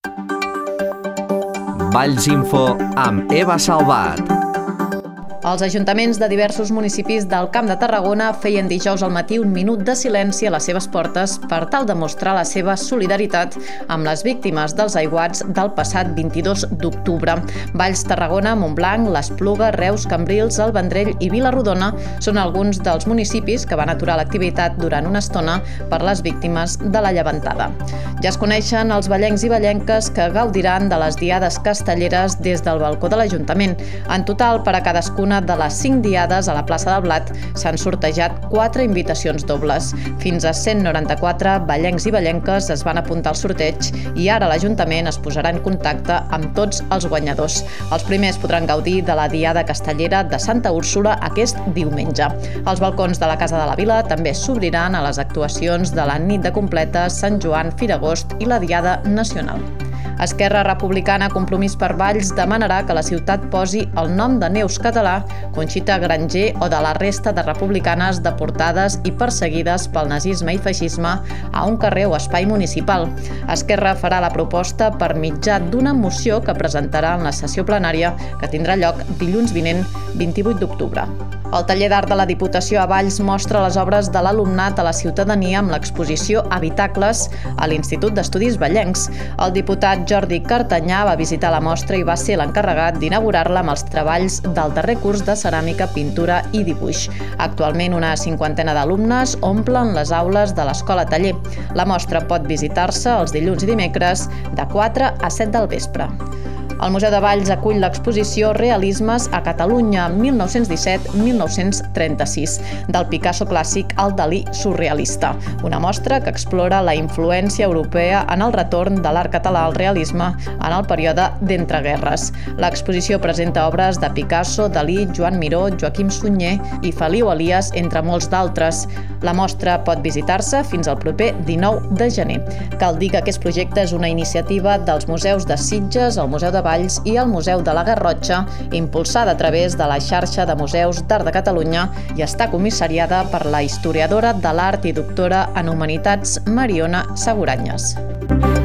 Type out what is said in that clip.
Vallsinfo amb Eva Salvat. Els ajuntaments de diversos municipis del Camp de Tarragona feien dijous al matí un minut de silenci a les seves portes per tal de mostrar la seva solidaritat amb les víctimes dels aiguats del passat 22 d'octubre. Valls, Tarragona, Montblanc, l'Espluga, Reus, Cambrils, el Vendrell i Vila-rodona són alguns dels municipis que van aturar l'activitat durant una estona per les víctimes de la llevantada. Ja es coneixen els vallencs i vallenques que gaudiran de les diades castelleres des del balcó de l'Ajuntament. En total, per a cadascuna de les 5 diades a la plaça del Blat s'han sortejat 4 invitacions dobles. Fins a 194 vallencs i vallenques es van apuntar al sorteig i ara l'Ajuntament es posarà en contacte amb tots els guanyadors. Els primers podran gaudir de la diada castellera de Santa Úrsula aquest diumenge. Els balcons de la Casa de la Vila també s'obriran a les actuacions de la nit de completes, Sant Joan, Firagost i la Diada Nacional. Esquerra Republicana Compromís per Valls demanarà que la ciutat posi el nom de Neus Català, Conxita Granger o de la resta de republicanes deportades i perseguides pel nazisme i feixisme a un carrer o espai municipal. Esquerra farà la proposta per mitjà d'una moció que presentarà en la sessió plenària que tindrà lloc dilluns vinent, 28 d'octubre. El taller d'art de la Diputació a Valls mostra les obres de l'alumnat a la ciutadania amb l'exposició Habitacles a l'Institut d'Estudis Vallencs. El diputat Jordi Cartanyà va visitar la mostra i va ser l'encarregat d'inaugurar-la amb els treballs del darrer curs de ceràmica, pintura i dibuix. Actualment, una 50ena d'alumnes omplen les aules de l'Escola Taller. La mostra pot visitar-se els dilluns i dimecres de 4 a 7 del vespre. El Museu de Valls acull l'exposició Realismes a Catalunya 1917-1936, del Picasso clàssic al Dalí surrealista, una mostra que explora la influència europea en el retorn de l'art català al realisme en el període d'entreguerres. L'exposició presenta obres de Picasso, Dalí, Joan Miró, Joaquim Sunyer i Feliu Elias, entre molts d'altres. La mostra pot visitar-se fins al proper 19 de gener. Cal dir que aquest projecte és una iniciativa dels museus de Sitges, el Museu de Valls i el Museu de la Garrotxa, impulsada a través de la xarxa de museus d'art de Catalunya i està comissariada per la historiadora de l'art i doctora en humanitats Mariona Seguranyes.